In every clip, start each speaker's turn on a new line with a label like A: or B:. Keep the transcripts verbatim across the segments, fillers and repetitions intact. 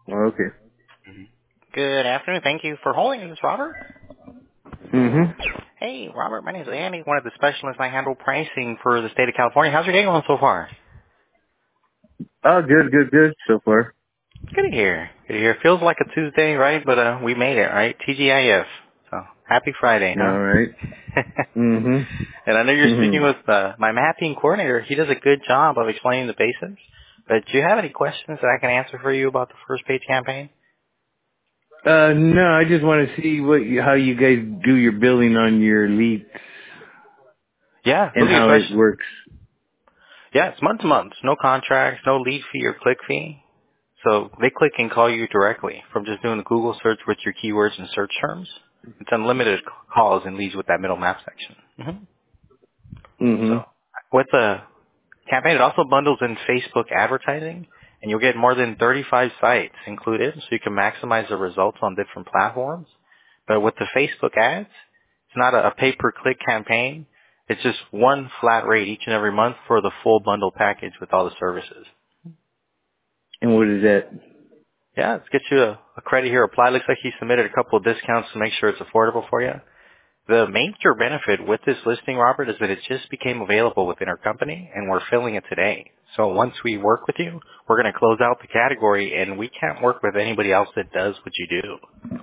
A: Okay.
B: Good afternoon. Thank you for holding. This is Robert.
A: Mm-hmm.
B: Hey, Robert. My name is Andy, one of the specialists. I handle pricing for the state of California. How's your day going so far?
A: Oh, good, good, good so far.
B: Good to hear. Good to hear. Feels like a Tuesday, right? But uh, we made it, right? T G I F. So happy Friday, huh?
A: All right. Mm-hmm.
B: And I know you're speaking
A: Mm-hmm.
B: with uh, my mapping coordinator. He does a good job of explaining the basics. But do you have any questions that I can answer for you about the first page campaign?
A: Uh, no, I just want to see what you, how you guys do your billing on your leads
B: Yeah,
A: and
B: really good
A: how it
B: question.
A: works.
B: Yeah, it's month to month. No contracts, no lead fee or click fee. So they click and call you directly from just doing a Google search with your keywords and search terms. It's unlimited c- calls and leads with that middle map section. hmm So
A: Mm-hmm.
B: with the campaign, it also bundles in Facebook advertising, and you'll get more than thirty-five sites included, so you can maximize the results on different platforms. But with the Facebook ads, it's not a, a pay-per-click campaign. It's just one flat rate each and every month for the full bundle package with all the services.
A: And what is that?
B: Yeah, let's get you a, a credit here applied. Looks like he submitted a couple of discounts to make sure it's affordable for you. The major benefit with this listing, Robert, is that it just became available within our company, and we're filling it today. So once we work with you, we're going to close out the category, and we can't work with anybody else that does what you do.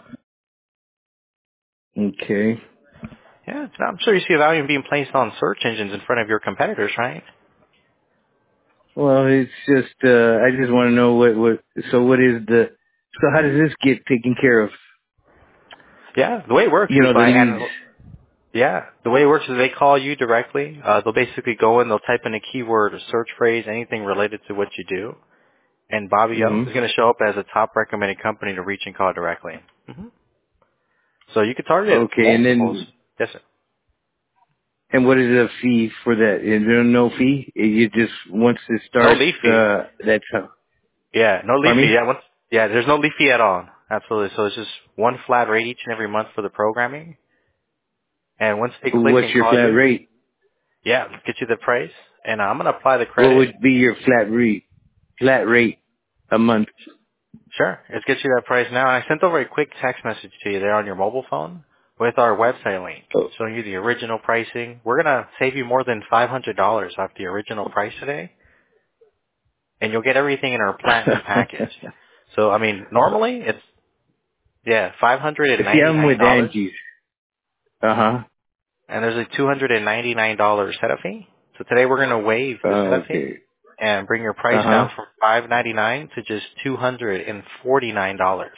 A: Okay.
B: Yeah, I'm sure you see a value in being placed on search engines in front of your competitors, right?
A: Well, it's just, uh, I just want to know what, what, so what is the, so how does this get taken care of?
B: Yeah, the way it works
A: You
B: is
A: know, the
B: by
A: leads.
B: and yeah, the way it works is they call you directly. Uh, they'll basically go in, they'll type in a keyword, a search phrase, anything related to what you do, and Bobby O is
A: Mm-hmm.
B: going to show up as a top recommended company to reach and call directly. hmm So you could target
A: Okay, and
B: multiples.
A: then,
B: Yes, sir.
A: and what is the fee for that? Is there no fee? You just, once it
B: No
A: starts,
B: leaf fee.
A: uh, that's how,
B: Yeah, no leaf
A: pardon
B: fee.
A: me?
B: Yeah, once, yeah, there's no leaf fee at all. Absolutely. So it's just one flat rate each and every month for the programming. And once they click
A: What's
B: and
A: your
B: call
A: flat
B: you,
A: rate?
B: yeah, let's get you the price. And I'm going to apply the
A: What
B: credit.
A: would be your flat rate, flat rate a month?
B: Sure. Let's get you that price now. And I sent over a quick text message to you there on your mobile phone with our website link
A: Oh.
B: showing you the original pricing. We're going to save you more than five hundred dollars off the original price today, and you'll get everything in our platinum package. So, I mean, normally it's, yeah,
A: See, I'm with
B: five hundred ninety-nine dollars,
A: Angie's. Uh-huh.
B: and there's a two hundred ninety-nine dollars setup fee. So today we're going to waive the setup fee
A: Okay.
B: and bring your price
A: Uh-huh.
B: down from five hundred ninety-nine dollars to just two hundred forty-nine dollars.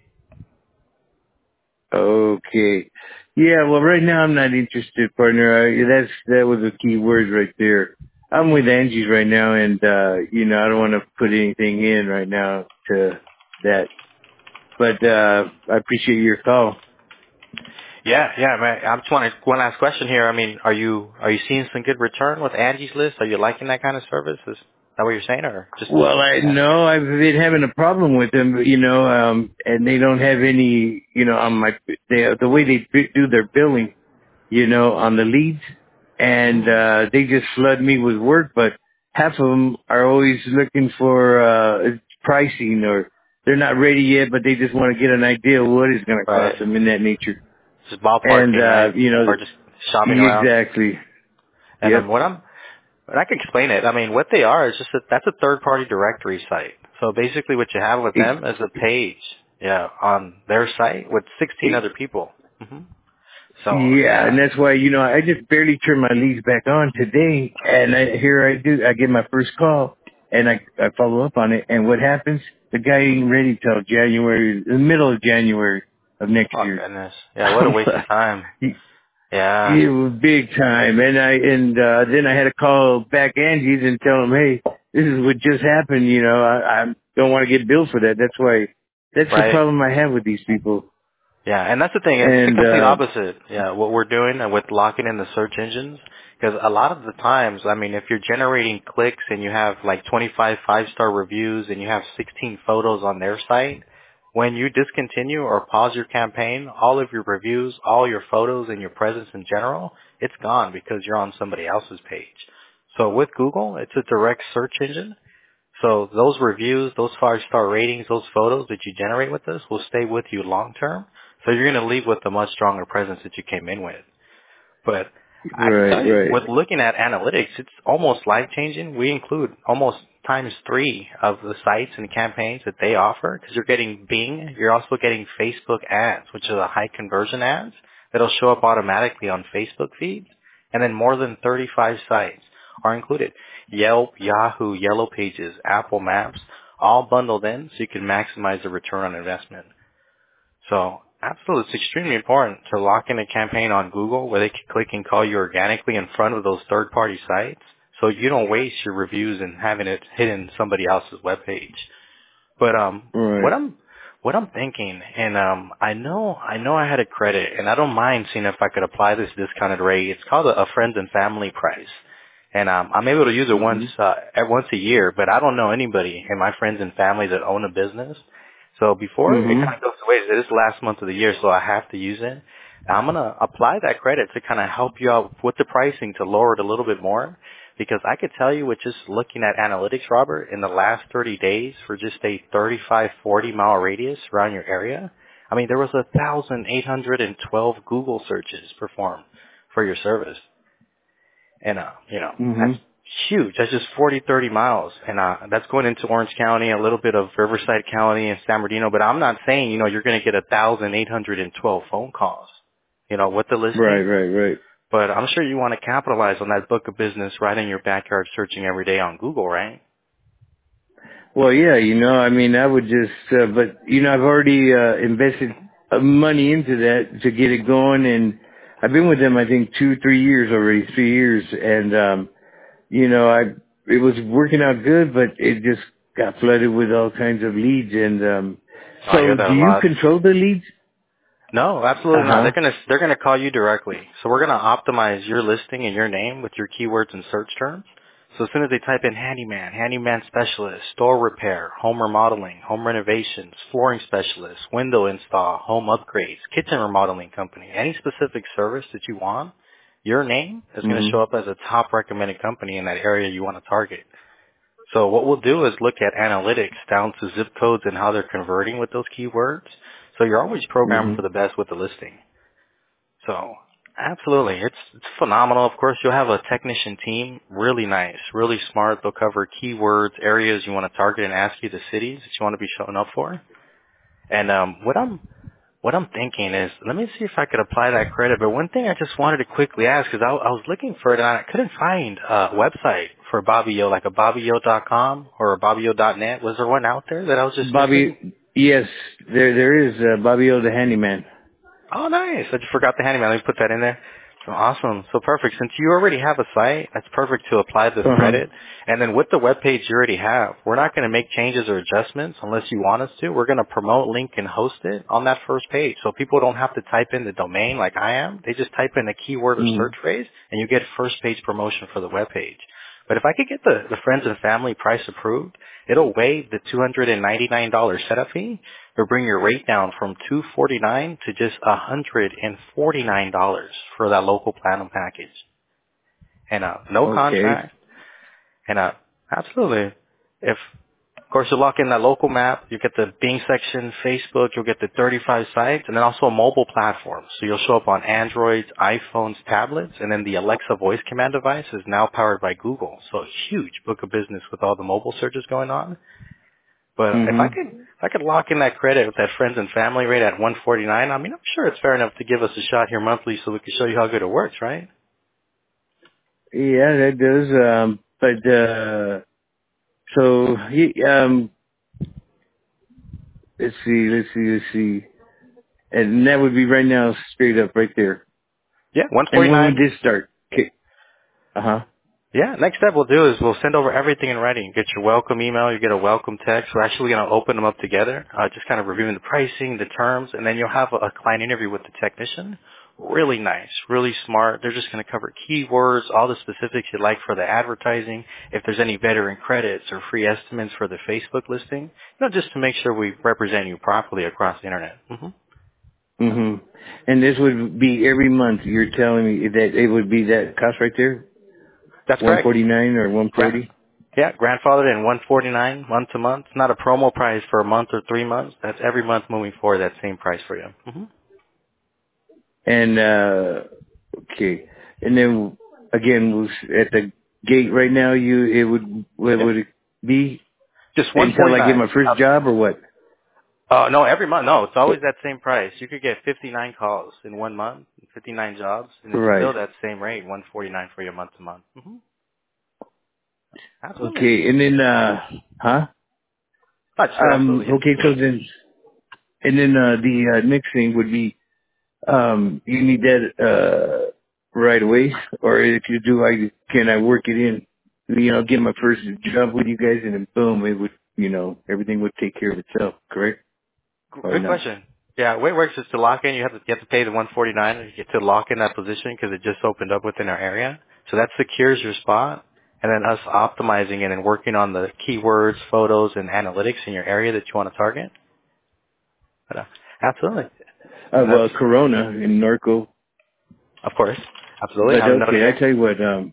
A: Okay. Yeah, well, right now I'm not interested, partner. I, that's, that was a key word right there. I'm with Angie's right now, and, uh, you know, I don't want to put anything in right now to that. But, uh, I appreciate your call.
B: Yeah, yeah, man. I just want to, one last question here. I mean, are you are you seeing some good return with Angie's List? Are you liking that kind of service? Is that what you're saying, or just
A: Well, I
B: asking?
A: know I've been having a problem with them, you know, um, and they don't have any, you know, on my, they, the way they bi- do their billing, you know, on the leads, and,
B: Mm.
A: uh, they just flood me with work, but half of them are always looking for, uh, pricing, or they're not ready yet, but they just want to get an idea of what it's going to
B: Right,
A: cost them in that nature.
B: just
A: And,
B: ballparking, right,
A: uh, you know,
B: or just shopping around.
A: exactly.
B: And
A: Yep.
B: um, what I'm, and I can explain it. I mean, what they are is just that that's a third-party directory site. So basically, what you have with
A: It,
B: them is a page, yeah, on their site with sixteen
A: it,
B: other people. hmm So
A: Yeah, and
B: yeah,
A: that's why, you know, I just barely turned my leads back on today, and I, here I do, I get my first call, and I, I follow up on it, and what happens? The guy ain't ready till January, the middle of January of next
B: oh
A: year.
B: goodness, yeah, what a waste of time.
A: He-
B: Yeah,
A: it was big time, and I, and, uh, then I had to call back Angie's and tell him, hey, this is what just happened, you know, I, I don't want to get billed for that, that's why, that's the
B: right.
A: problem I have with these people,
B: Yeah, and that's the thing. It's the
A: and,
B: complete
A: uh,
B: opposite. Yeah, what we're doing with locking in the search engines, because a lot of the times, I mean, if you're generating clicks and you have like twenty-five five-star reviews and you have sixteen photos on their site, when you discontinue or pause your campaign, all of your reviews, all your photos, and your presence in general, it's gone because you're on somebody else's page. So with Google, it's a direct search engine. So those reviews, those five-star ratings, those photos that you generate with us will stay with you long term. So you're going to leave with a much stronger presence that you came in with. But I can
A: Right,
B: tell you,
A: right.
B: with looking at analytics, it's almost life-changing. We include almost times three of the sites and campaigns that they offer because you're getting Bing. You're also getting Facebook ads, which are the high conversion ads that'll show up automatically on Facebook feeds. And then more than thirty-five sites are included. Yelp, Yahoo, Yellow Pages, Apple Maps, all bundled in so you can maximize the return on investment. So absolutely, it's extremely important to lock in a campaign on Google where they can click and call you organically in front of those third-party sites so you don't waste your reviews and having it hidden somebody else's webpage. But um, what
A: Right.
B: I'm what I'm thinking, and um, I know I know I had a credit, and I don't mind seeing if I could apply this discounted rate. It's called a, a friends and family price, and um, I'm able to use it once
A: Mm-hmm.
B: uh, at once a year. But I don't know anybody in my friends and family that own a business. So before it
A: Mm-hmm.
B: kind of goes to waste, it is the last month of the year, so I have to use it. I'm gonna apply that credit to kind of help you out with the pricing to lower it a little bit more. Because I could tell you with just looking at analytics, Robert, in the last thirty days for just a thirty-five, forty mile radius around your area, I mean, there was one thousand eight hundred twelve Google searches performed for your service. And, uh, you know,
A: Mm-hmm.
B: that's huge. That's just forty, thirty miles. And, uh, that's going into Orange County, a little bit of Riverside County and San Bernardino. But I'm not saying, you know, you're going to get one thousand eight hundred twelve phone calls, you know, with the
A: Right,
B: listing.
A: right, right.
B: But I'm sure you want to capitalize on that book of business right in your backyard searching every day on Google, right?
A: Well, yeah, you know, I mean, I would just, uh, but, you know, I've already, uh, invested uh, money into that to get it going, and I've been with them, I think, two, three years already, three years, and, um, you know, I, it was working out good, but it just got flooded with all kinds of leads, and, um,
B: Oh, I hear
A: so
B: that
A: do
B: a
A: you
B: lot.
A: control the leads?
B: No, absolutely not.
A: Uh-huh.
B: They're gonna they're gonna call you directly. So we're gonna optimize your listing and your name with your keywords and search terms. So as soon as they type in handyman, handyman specialist, store repair, home remodeling, home renovations, flooring specialist, window install, home upgrades, kitchen remodeling company, any specific service that you want, your name is going to
A: Mm-hmm.
B: show up as a top recommended company in that area you want to target. So what we'll do is look at analytics down to zip codes and how they're converting with those keywords. So you're always programmed
A: Mm-hmm.
B: for the best with the listing. So absolutely, it's, it's phenomenal. Of course, you'll have a technician team, really nice, really smart. They'll cover keywords, areas you want to target, and ask you the cities that you want to be showing up for. And um, what I'm what I'm thinking is, let me see if I could apply that credit. But one thing I just wanted to quickly ask, because I, I was looking for it and I couldn't find a website for Bobby O, like a bobby o dot com or a bobby o dot net. Was there one out there that I was just missing?
A: Bobby, yes, there, there is, uh, Bobby O the handyman.
B: Oh, nice. I just forgot the handyman. Let me put that in there. So awesome. So perfect. Since you already have a site, that's perfect to apply this
A: Uh-huh.
B: credit. And then with the web page you already have, we're not going to make changes or adjustments unless you want us to. We're going to promote, link, and host it on that first page. So people don't have to type in the domain like I am. They just type in a keyword or
A: Mm-hmm.
B: search phrase, and you get first page promotion for the web page. But if I could get the, the friends and family price approved, it'll waive the two hundred ninety-nine dollars setup fee or bring your rate down from two hundred forty-nine dollars to just one hundred forty-nine dollars for that local platinum package. And uh, no
A: Okay.
B: contract. And uh, absolutely, if of course you lock in that local map, you get the Bing section, Facebook, you'll get the thirty-five sites, and then also a mobile platform. So you'll show up on Androids, iPhones, tablets, and then the Alexa voice command device is now powered by Google. So a huge book of business with all the mobile searches going on. But if I
A: Mm-hmm.
B: could, if I could lock in that credit with that friends and family rate at one hundred forty-nine, I mean, I'm sure it's fair enough to give us a shot here monthly so we can show you how good it works, right?
A: Yeah, that does, um, but, uh, so, he, um, let's see, let's see, let's see. And that would be right now straight up right there.
B: Yeah,
A: And when would
B: one forty-nine.
A: this start? Okay. Uh-huh.
B: Yeah, next step we'll do is we'll send over everything in writing. Get your welcome email, you get a welcome text. We're actually going to open them up together, uh, just kind of reviewing the pricing, the terms, and then you'll have a, a client interview with the technician. Really nice, really smart. They're just going to cover keywords, all the specifics you'd like for the advertising, if there's any veteran credits or free estimates for the Facebook listing, you know, just to make sure we represent you properly across the internet. hmm
A: Mm-hmm. And this would be every month. You're telling me that it would be that cost right there?
B: That's correct.
A: one forty-nine or
B: Right.
A: one forty?
B: Yeah, grandfathered in one forty-nine month to month. It's not a promo price for a month or three months. That's every month moving forward. That same price for you. Mm-hmm.
A: And uh okay, and then again, was at the gate right now. You it would what
B: Yeah.
A: would it be
B: Just one
A: until I get
B: forty-nine.
A: my first job or what?
B: Uh, no, every month. No, it's always that same price. You could get fifty-nine calls in one month, fifty-nine jobs, and it's
A: Right.
B: still that same rate, one forty-nine for your month to month. Mm-hmm. Absolutely.
A: Okay, and then uh, huh?
B: I just said
A: Um.
B: absolutely.
A: Okay, so then and then uh, the uh, next thing would be um, you need that uh right away, or if you do, I can I work it in? You know, get my first job with you guys, and then boom, it would, you know, everything would take care of itself. Correct or
B: Good
A: no?
B: question. Yeah, the way it works is to lock in. You have to you have to pay the one forty-nine and you get to lock in that position because it just opened up within our area. So that secures your spot, and then us optimizing it and working on the keywords, photos, and analytics in your area that you want to target. But, uh, absolutely.
A: Uh,
B: And that's
A: well, Corona in Norco,
B: of course, absolutely.
A: but
B: I'm noting
A: okay, I
B: here.
A: tell you what. Um,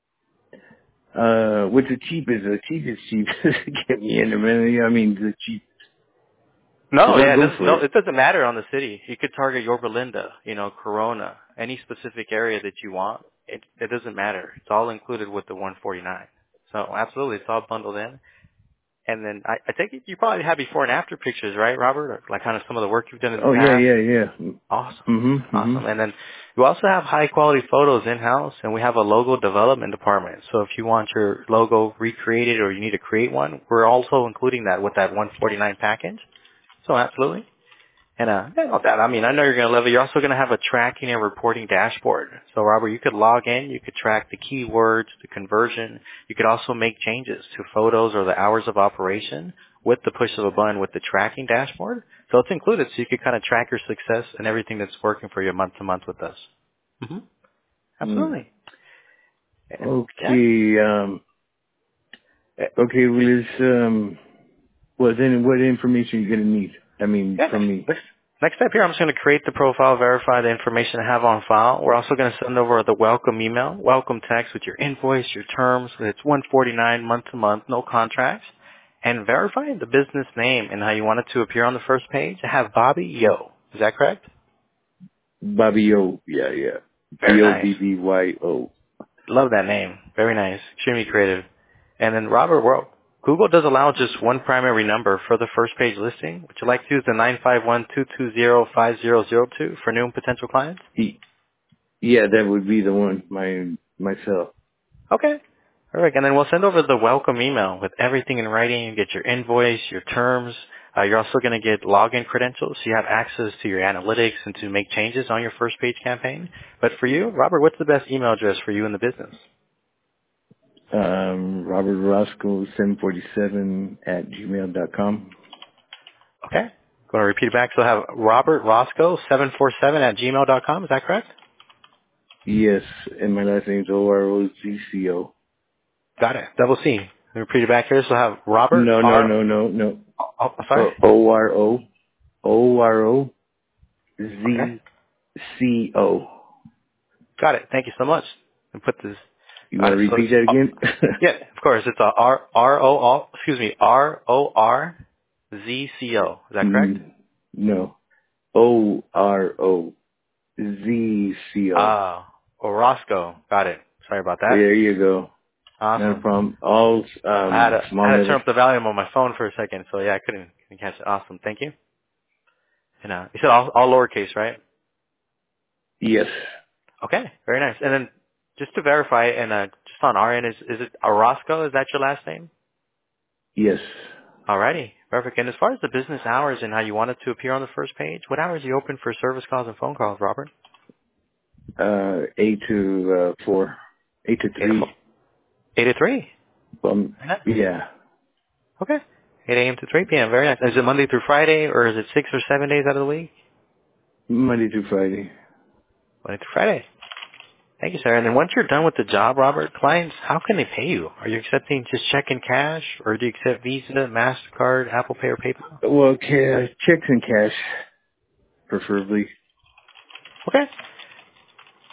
A: uh, what's the cheapest? The cheapest cheapest get me in there, man. I mean, the cheap. Cause
B: No,
A: I'll
B: yeah, it
A: go
B: doesn't.
A: for
B: No,
A: it.
B: it doesn't matter on the city. You could target Yorba Linda, you know, Corona, any specific area that you want. It it doesn't matter. It's all included with the one forty-nine. So absolutely, it's all bundled in. And then I, I think you probably have before and after pictures, right, Robert? Or like kind of some of the work you've done in the
A: Oh yeah,
B: past.
A: yeah, yeah.
B: Awesome,
A: Mhm, mhm.
B: awesome. And then you also have high quality photos in house, and we have a logo development department. So if you want your logo recreated or you need to create one, we're also including that with that one forty-nine package. So absolutely. And uh, yeah, not that. I mean, I know you're going to love it. You're also going to have a tracking and reporting dashboard. So, Robert, you could log in. You could track the keywords, the conversion. You could also make changes to photos or the hours of operation with the push of a button with the tracking dashboard. So it's included, so you could kind of track your success and everything that's working for you month to month with us. Mm-hmm.
A: Mm.
B: Absolutely. And yeah.
A: Okay, um, okay, well, it's, um, well, then what information are you going to need? I mean,
B: Yeah, next,
A: from me.
B: next, next step here, I'm just going to create the profile, verify the information I have on file. We're also going to send over the welcome email, welcome text with your invoice, your terms. It's one forty-nine month to month, no contracts. And verify the business name and how you want it to appear on the first page. I have Bobby Yo. Is that correct?
A: Bobby O. Yeah, yeah.
B: Very
A: B O
B: nice.
A: B B Y O.
B: Love that name. Very nice. Extremely creative. And then Robert, well, Google does allow just one primary number for the first page listing. Would you like to use the nine five one, two two zero, five zero zero two for new and potential clients?
A: E- Yeah, that would be the one, my, myself.
B: Okay. Perfect. And then we'll send over the welcome email with everything in writing. You get your invoice, your terms. Uh, you're also going to get login credentials, so you have access to your analytics and to make changes on your first page campaign. But for you, Robert, what's the best email address for you in the business?
A: Um, Robert Roscoe seven forty-seven at gmail dot com.
B: Okay. Going to repeat it back. So I have Robert Roscoe seven four seven at gmail dot com. Is that correct?
A: Yes, and my last name's O R O Z C O.
B: Got it. Double C. Let me repeat it back here. So I have Robert
A: No, no,
B: R.
A: no, no, no.
B: Oh, sorry.
A: O O R O O R O
B: Okay.
A: Z C O.
B: Got it. Thank you so much. And put this.
A: You
B: Got
A: want to
B: it. So
A: repeat
B: it's
A: that
B: uh,
A: again?
B: yeah, of course. It's a R R O R. Excuse me, R O R Z C O. Is that correct?
A: Mm, no. O R O Z C O.
B: Ah, Orozco. Got it. Sorry about that.
A: There you go. Not a
B: Awesome.
A: problem. All
B: I had
A: um
B: to
A: small
B: I had to turn
A: letters.
B: up the volume on my phone for a second, so yeah, I couldn't, couldn't catch it. Awesome. Thank you. And uh, you said all, all lowercase, right?
A: Yes.
B: Okay. Very nice. And then just to verify, and uh, just on our end, is is it Orozco? Is that your last name?
A: Yes.
B: Alrighty. Perfect. And as far as the business hours and how you want it to appear on the first page, what hours are you open for service calls and phone calls, Robert?
A: Uh eight to uh four. Eight to
B: Eight to four.
A: three.
B: Eight to three.
A: Um
B: Very nice.
A: yeah.
B: Okay. eight a.m. to three p.m. Very nice. Is it Monday through Friday, or is it six or seven days out of the week?
A: Monday through Friday.
B: Monday through Friday. Thank you, sir. And then once you're done with the job, Robert, clients, how can they pay you? Are you accepting just check and cash, or do you accept Visa, MasterCard, Apple Pay, or PayPal?
A: Well, ca- checks and cash, preferably.
B: Okay.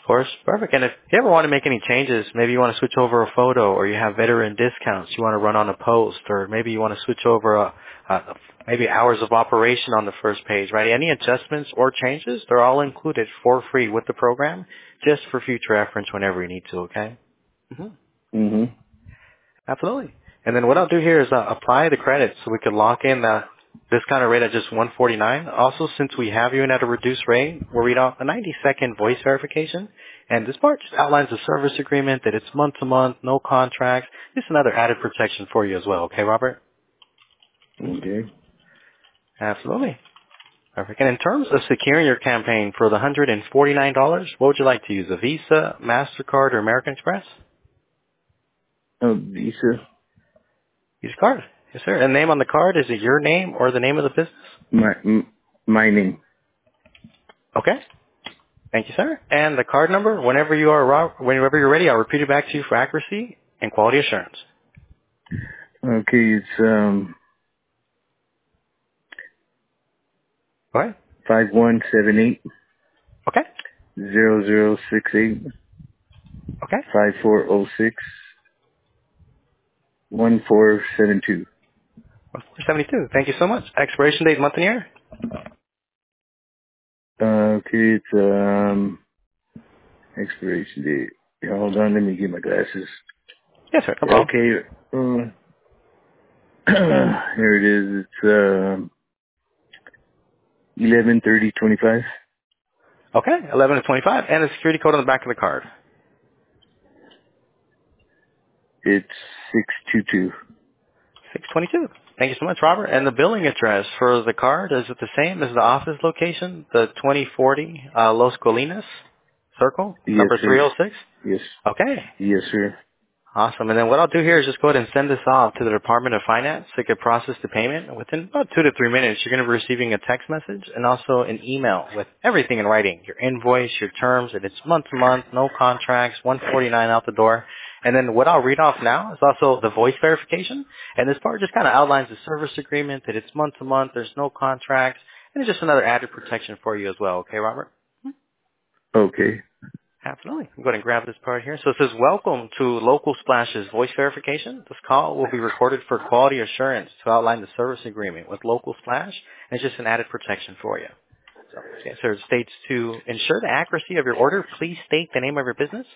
B: Of course, perfect. And if you ever want to make any changes, maybe you want to switch over a photo, or you have veteran discounts you want to run on a post, or maybe you want to switch over a, a maybe hours of operation on the first page, right? Any adjustments or changes, they're all included for free with the program, just for future reference whenever you need to. Okay. Mm-hmm.
A: Mm-hmm.
B: Absolutely. And then what I'll do here is uh, apply the credits so we can lock in the discounted rate at just one forty-nine. Also, since we have you in at a reduced rate, we'll read out a ninety second voice verification. And this part just outlines the service agreement, that it's month to month, no contracts. Just another added protection for you as well. Okay, Robert?
A: Okay.
B: Absolutely. Perfect. And in terms of securing your campaign for the one hundred forty-nine dollars, what would you like to use, a Visa, MasterCard, or American Express?
A: Oh, Visa.
B: Use a card. Yes, sir. And name on the card, is it your name or the name of the business?
A: My m- my name.
B: Okay. Thank you, sir. And the card number, whenever you are Rob- whenever you're ready, I'll repeat it back to you for accuracy and quality assurance.
A: Okay, it's um
B: Go ahead.
A: five one seven eight
B: Okay.
A: zero zero six eight
B: Okay.
A: five four zero six one four seven two.
B: four seventy-two. Thank you so much. Expiration date, month and year?
A: Uh, okay, it's um expiration date. Yeah, hold on, let me get my glasses.
B: Yes, sir. No problem.
A: Okay, uh, here it is. It's um eleven thirty twenty five.
B: Okay. eleven to twenty-five. And the security code on the back of the card.
A: It's six two two.
B: six twenty-two. Thank you so much, Robert. And the billing address for the card, is it the same as the office location, the twenty forty uh, Los Colinas Circle,
A: Yes,
B: number three
A: sir.
B: oh six?
A: Yes,
B: Okay.
A: yes, sir.
B: Awesome. And then what I'll do here is just go ahead and send this off to the Department of Finance. They could process the payment. And within about two to three minutes, you're going to be receiving a text message and also an email with everything in writing. Your invoice, your terms, and it's month to month, no contracts, one forty-nine out the door. And then what I'll read off now is also the voice verification. And this part just kind of outlines the service agreement, that it's month to month, there's no contracts, and it's just another added protection for you as well. Okay, Robert?
A: Okay.
B: Absolutely. I'm going to grab this part here. So it says, welcome to Local Splash's voice verification. This call will be recorded for quality assurance to outline the service agreement with Local Splash, and it's just an added protection for you. So, okay, so it states to ensure the accuracy of your order, please state the name of your business.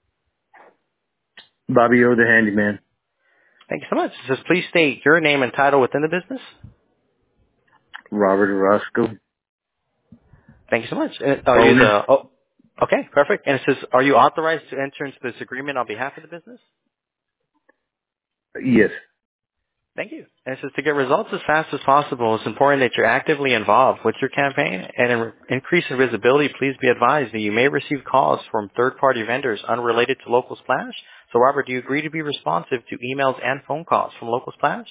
A: Bobby O, the handyman.
B: Thank you so much. It says, please state your name and title within the business.
A: Robert Orozco.
B: Thank you so much. And are you
A: Owner.
B: the, oh, okay, perfect. And it says, are you authorized to enter into this agreement on behalf of the business?
A: Yes.
B: Thank you. And it says to get results as fast as possible, it's important that you're actively involved with your campaign, and in increase in visibility, please be advised that you may receive calls from third-party vendors unrelated to Local Splash. So, Robert, do you agree to be responsive to emails and phone calls from Local Splash?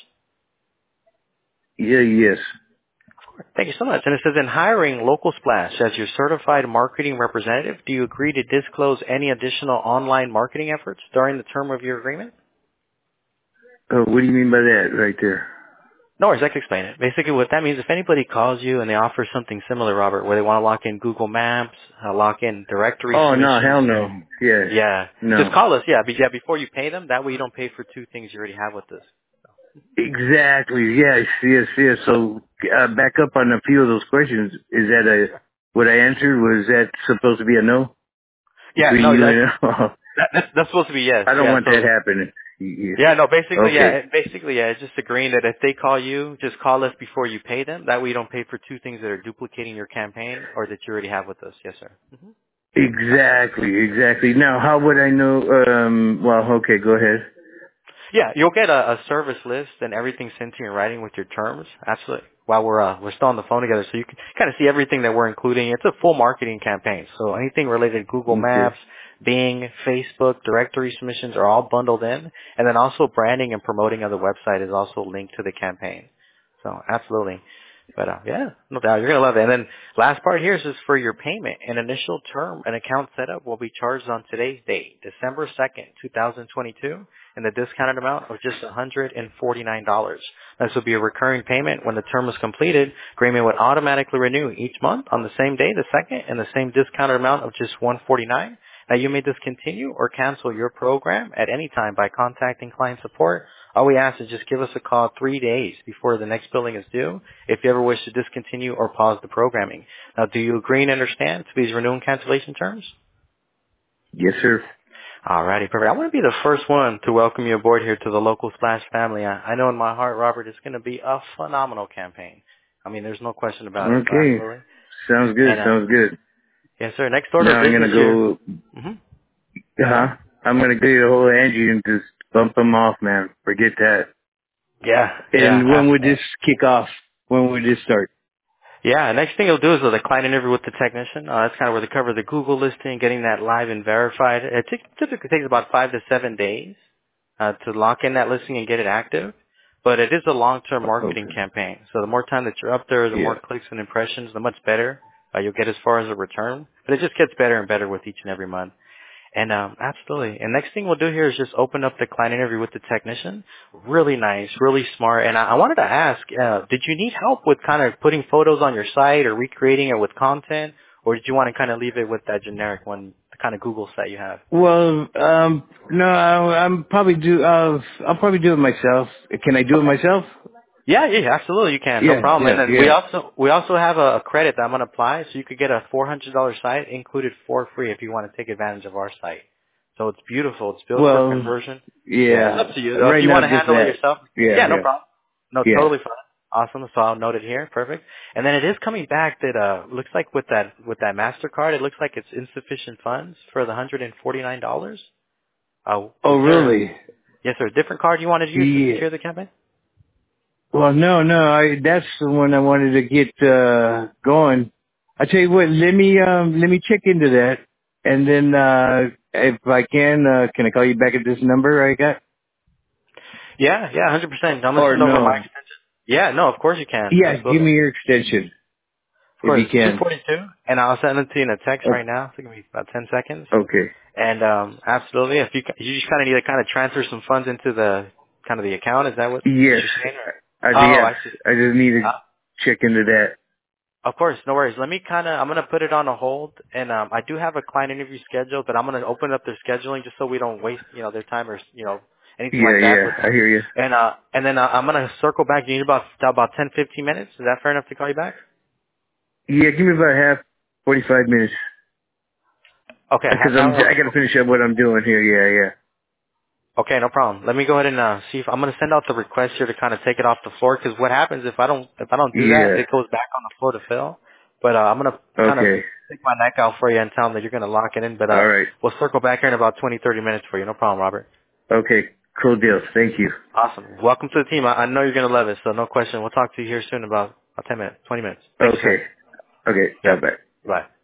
A: Yeah, yes.
B: Thank you so much. And it says, in hiring Local Splash as your certified marketing representative, do you agree to disclose any additional online marketing efforts during the term of your agreement?
A: Uh, what do you mean by that right there?
B: No worries, I can explain it. Basically, what that means, if anybody calls you and they offer something similar, Robert, where they want to lock in Google Maps, uh, lock in directory
A: Oh, no,
B: submissions.
A: hell no. Yeah.
B: Yeah.
A: No.
B: Just call us, yeah, be- yeah, before you pay them. That way you don't pay for two things you already have with us.
A: Exactly. Yes, yes, yes. So, uh, back up on a few of those questions. Is that a, what I answered, was that supposed to be a no?
B: Yeah,
A: Between
B: no,
A: you
B: that's,
A: and
B: that, that's, that's supposed to be yes.
A: I don't
B: Yeah,
A: want that
B: so,
A: happening. Yeah.
B: yeah, no, basically, yeah,
A: Okay.
B: it- basically, yeah, it's just agreeing that if they call you, just call us before you pay them. That way you don't pay for two things that are duplicating your campaign or that you already have with us. Yes, sir. hmm
A: Exactly, exactly. Now, how would I know, um, well, okay, go ahead.
B: Yeah, you'll get a, a service list and everything sent to you in writing with your terms. Absolutely. While we're uh, we're still on the phone together, so you can kind of see everything that we're including. It's a full marketing campaign, so anything related to Google
A: Okay.
B: Maps, Bing, Facebook, directory submissions are all bundled in, and then also branding and promoting of the website is also linked to the campaign. So absolutely. But uh, yeah, no doubt you're gonna love it. And then last part here is just for your payment. An initial term and account setup will be charged on today's date, December second, two thousand twenty-two, and the discounted amount of just one hundred forty-nine dollars. This will be a recurring payment when the term is completed. Agreement would automatically renew each month on the same day, the second, and the same discounted amount of just one hundred forty-nine dollars. Now, you may discontinue or cancel your program at any time by contacting client support. All we ask is just give us a call three days before the next billing is due if you ever wish to discontinue or pause the programming. Now, do you agree and understand to these renewal and cancellation terms?
A: Yes, sir.
B: Alrighty, perfect. I want to be the first one to welcome you aboard here to the local Splash family. I, I know in my heart, Robert, it's going to be a phenomenal campaign. I mean, there's no question about it. So
A: Okay.
B: absolutely.
A: Sounds good.
B: And uh,
A: Sounds good.
B: yes, sir. Next order
A: Now
B: of
A: I'm
B: business
A: gonna
B: here.
A: go.
B: Mm-hmm.
A: Uh huh. I'm gonna get a hold of Angie and just bump them off, man. Forget that.
B: Yeah, yeah.
A: And when
B: ab-
A: would this kick off? When would this start?
B: Yeah, next thing you'll do is the client interview with the technician. Uh, that's kind of where they cover the Google listing, getting that live and verified. It t- typically takes about five to seven days uh, to lock in that listing and get it active. But it is a long-term marketing
A: Okay.
B: campaign. So the more time that you're up there, the more
A: Yeah.
B: clicks and impressions, the much better uh, you'll get as far as a return. But it just gets better and better with each and every month. And um, absolutely. And next thing we'll do here is just open up the client interview with the technician. Really nice, really smart. And I, I wanted to ask, uh, did you need help with kind of putting photos on your site or recreating it with content, or did you want to kind of leave it with that generic one, the kind of Google site you have?
A: Well, um, no, I, I'm probably do. Uh, I'll probably do it myself. Can I do it
B: Okay.
A: myself?
B: Yeah, yeah, yeah, absolutely, you can, no
A: Yeah,
B: problem. And
A: yeah,
B: then we
A: yeah.
B: also we also have a, a credit that I'm gonna apply, so you could get a four hundred dollar site included for free if you want to take advantage of our site. So it's beautiful. It's built for
A: Well,
B: conversion. Yeah, it's
A: yeah.
B: up to you. Though. If
A: Right
B: you
A: now,
B: want to
A: just
B: handle it
A: that.
B: yourself,
A: Yeah,
B: yeah, no
A: yeah,
B: problem. No,
A: yeah.
B: totally fine. Awesome. So I'll note it here. Perfect. And then it is coming back that uh looks like with that with that Mastercard, it looks like it's insufficient funds for the hundred and forty nine dollars. Uh,
A: Oh,
B: was there
A: really?
B: yes, sir, a different card you wanted to use to
A: Yeah.
B: secure the campaign?
A: Well, no, no. I that's the one I wanted to get uh going. I tell you what. Let me um let me check into that, and then uh if I can, uh can I call you back at this number I got?
B: Yeah, yeah, hundred percent. I'm gonna
A: Or
B: send over my
A: no?
B: extension. Yeah, no, of course you can.
A: Yeah, give
B: Absolutely.
A: me your extension
B: Of
A: if
B: course,
A: you
B: two
A: can.
B: forty two, and I'll send it to you in a text right
A: Oh,
B: now. So give me about ten seconds.
A: okay.
B: And um, absolutely, if you you just kind of need to kind of transfer some funds into the kind of the account. Is that what
A: Yes.
B: you're saying? Or?
A: I
B: Oh,
A: yes.
B: I see.
A: I just need to
B: Uh,
A: check into that.
B: of course, no worries. Let me kind of, I'm gonna put it on a hold, and um, I do have a client interview scheduled, but I'm gonna open up their scheduling just so we don't waste, you know, their time or you know anything
A: Yeah,
B: like that. With
A: yeah. I hear you.
B: and uh, and then uh, I'm gonna circle back. You need about about ten, fifteen minutes. Is that fair enough to call you back?
A: Yeah, give me about half, forty-five minutes.
B: Okay, half
A: Because
B: an
A: I'm,
B: hour.
A: I got to finish up what I'm doing here. Yeah,
B: Okay, no problem. Let me go ahead and uh, see if I'm going to send out the request here to kind of take it off the floor. Because what happens if I don't if I don't
A: yeah.
B: do that, it
A: Yeah.
B: goes back on the floor to fill. But uh, I'm going to kind of
A: Okay.
B: stick my neck out for you and tell them that you're going to lock it in. But uh,
A: All right.
B: we'll circle back here in about twenty, thirty minutes for you. No problem, Robert.
A: Okay. Cool deal. Thank you.
B: Awesome. Welcome to the team. I, I know you're going to love it, so no question. We'll talk to you here soon in about, about ten minutes, twenty minutes. Thank you, sir.
A: Okay. Okay. Bye
B: Yeah.
A: bye.
B: Bye.